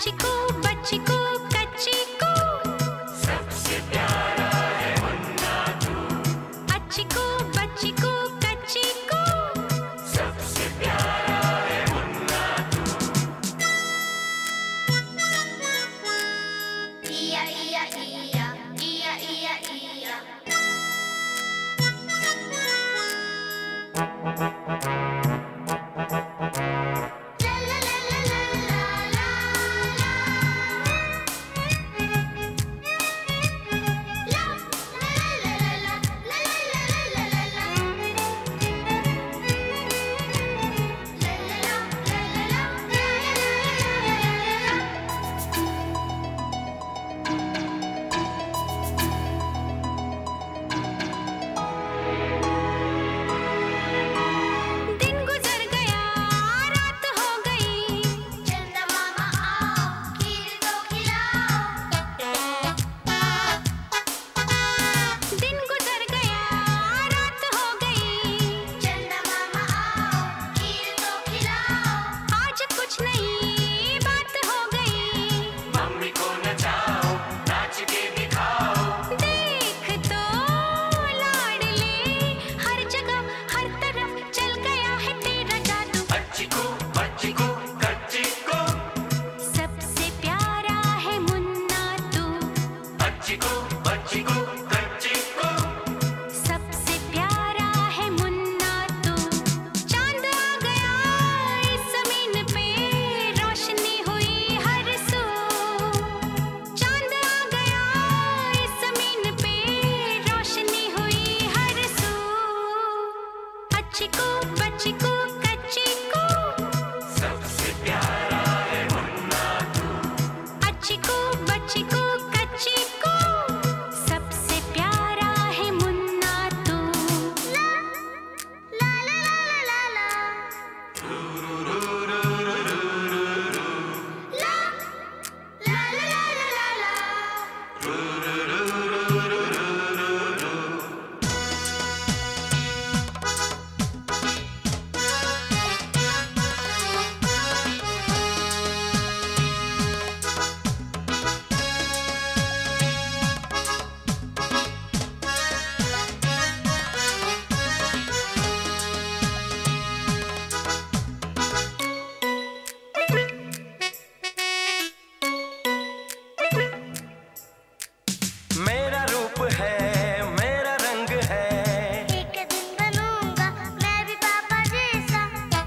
अच्छी को बच्ची को कच्ची को सबसे प्यारा है मुन्ना तू। अच्छी को बच्ची को कच्ची को सबसे प्यारा है मुन्ना तू। इया इया इया इया इया इया सबसे प्यारा है मुन्ना तू। चांद आ गया इस जमीन पे रोशनी हुई हर सू। चांद आ गया इस जमीन पे रोशनी हुई हर सू। अच्छी को बच्ची को कच्ची को सबसे प्यारा है मुन्ना तू। अच्छी को बच्ची को कच्ची को सबसे प्यारा है मुन्ना तू। ला ला ला ला ला ला ला ला ला मेरा रूप है मेरा रंग है। एक दिन बनूंगा मैं भी पापा जैसा।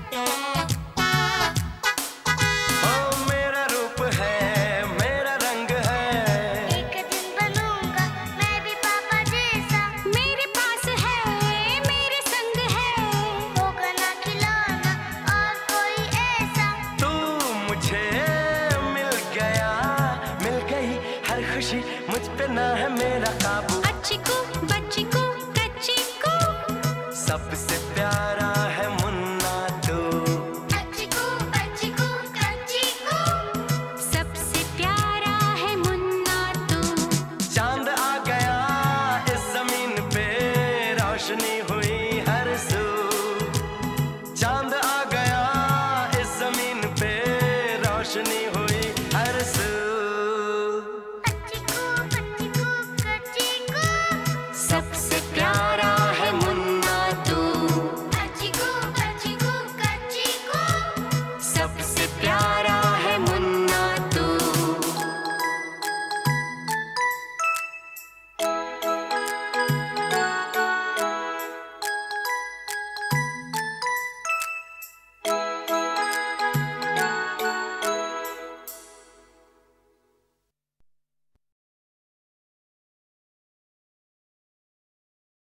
ओ मेरा रूप है मेरा रंग है। एक दिन बनूंगा मैं भी पापा जैसा। मेरे पास है मेरे संग है होगा ना खिलौना और कोई ऐसा। तू मुझे मिल गया मिल गई हर खुशी मुझ पे ना है मेरा काबू। अच्छी को बच्ची को कच्ची को सबसे प्यारा है मुन्ना तू। अच्छी को बच्ची को कच्ची को सबसे प्यारा है मुन्ना तू। चांद आ गया इस जमीन पे रोशनी हुई हर सू। चांद आ गया इस जमीन पे रोशनी